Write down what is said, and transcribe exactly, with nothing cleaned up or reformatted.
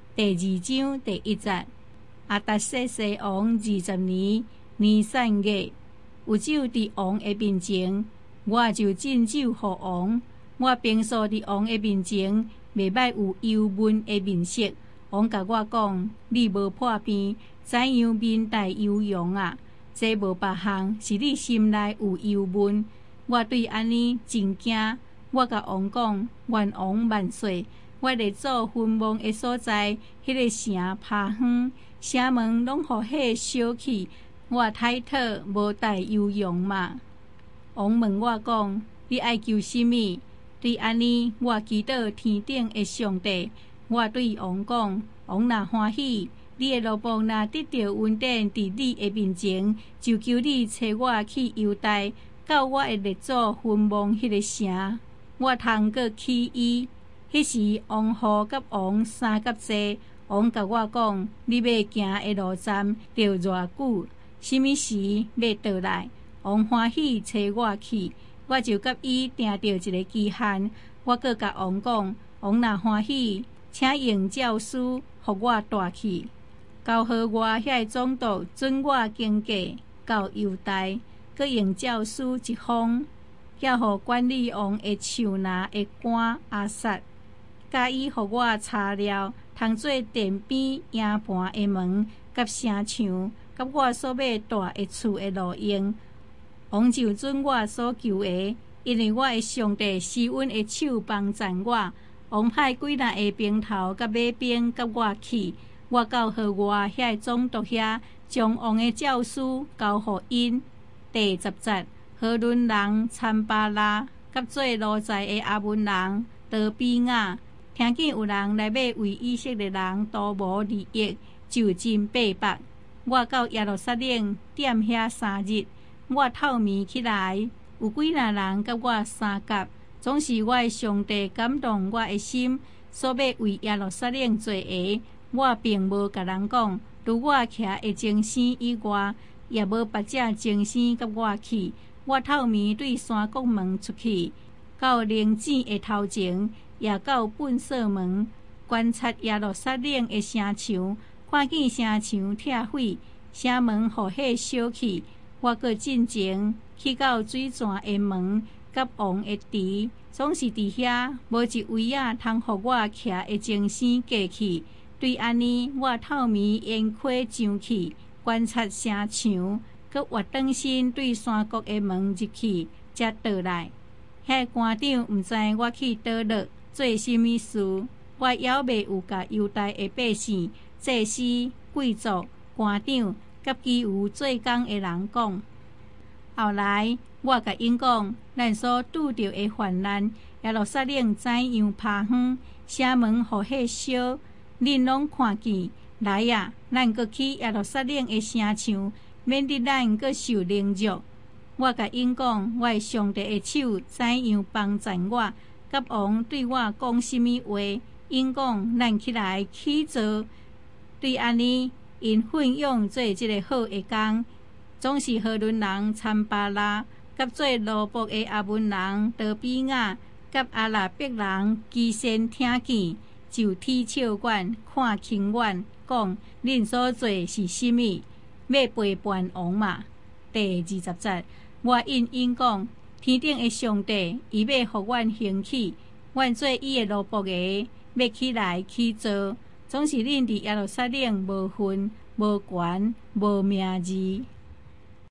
第二章第一节。阿达瑟西王二十年年三月，有酒伫王的面前，我就斟酒予王。我平素伫王的面前，袂歹有忧闷的面色。王甲我讲：你无破病，怎样面带忧容啊？这无别项，是你心内有忧闷。我对安尼真惊。我甲王讲：愿王万岁！我咧做坟墓的所在，迄、那个城趴远，城门拢互火烧去。我太讨无带忧容嘛？王问我讲：你爱求什么？对安尼，我祈祷天顶的上帝。我对王讲：王若欢喜，你的奴仆若得到恩典伫你的面前，就求你找我去犹大，到我的列祖坟墓迄个城，我通阁去伊。迄时王后甲王三甲济，王甲我讲：你要行的路站要偌久？什么时要倒来？王欢喜找我去。我就甲伊定着一个期限，我阁甲王讲：王若欢喜，请用诏书，互我带去，交予我遐个总督准我经过到犹大，阁用诏书一封，寄予管理王的手拿的官阿萨，甲伊互我材料，通做殿边营盘的门，甲城墙，甲我所要住的厝的路用。王就准我所求的，因为我的上帝施恩的手帮赞我。王派几若个兵头甲马兵甲我去，我到予我遐个总督遐，将王的诏书交予因。第十节，何伦人参巴拉甲做奴才的阿文人多比亚，听见有人来要为以色列人图谋利益，就真迫迫。我到耶路撒冷踮遐三日。我透暝起来，有几若人甲我相夹，总是我的上帝感动我的心，所要为耶路撒冷做的。我并无甲人讲，除我徛的精神以外，也无别只精神甲我去。我透暝对山谷门出去，到灵井的头前，也到本色门，观察耶路撒冷的城墙，看见城墙拆毁，城门互火烧去。我阁进前去到水泉的门，甲王的池，总是伫遐，无一位仔通互我徛的精神过去。对安尼，我透暝沿溪上去，观察城墙，阁活转身对山谷的门入去，才倒来。遐官长毋知我去倒落做甚物事，我还袂有甲犹大的百姓、祭司、贵族、官长。甲其余做工的人讲，后来我甲因讲，咱所拄着的患难，耶路撒冷怎样趴远，城门互火烧，恁拢看见。来啊，咱阁去耶路撒冷的城墙，免得咱阁受凌辱。我甲因讲，我的上帝的手怎样帮赞我，甲王对我讲甚物话。因讲，咱起来去做。对安尼。因奋勇做即个好的工，总是何伦人参巴拉，甲做罗卜的阿文人多比亚，甲阿拉伯人基先听见，就踢笑阮，看轻阮，讲恁所做是甚物？要背叛王嘛？第二十节，我应因讲，天顶的上帝，伊要互阮兴起，阮做伊的罗卜个，要起来去做。总是恁伫耶路撒冷无份、无权、无名字。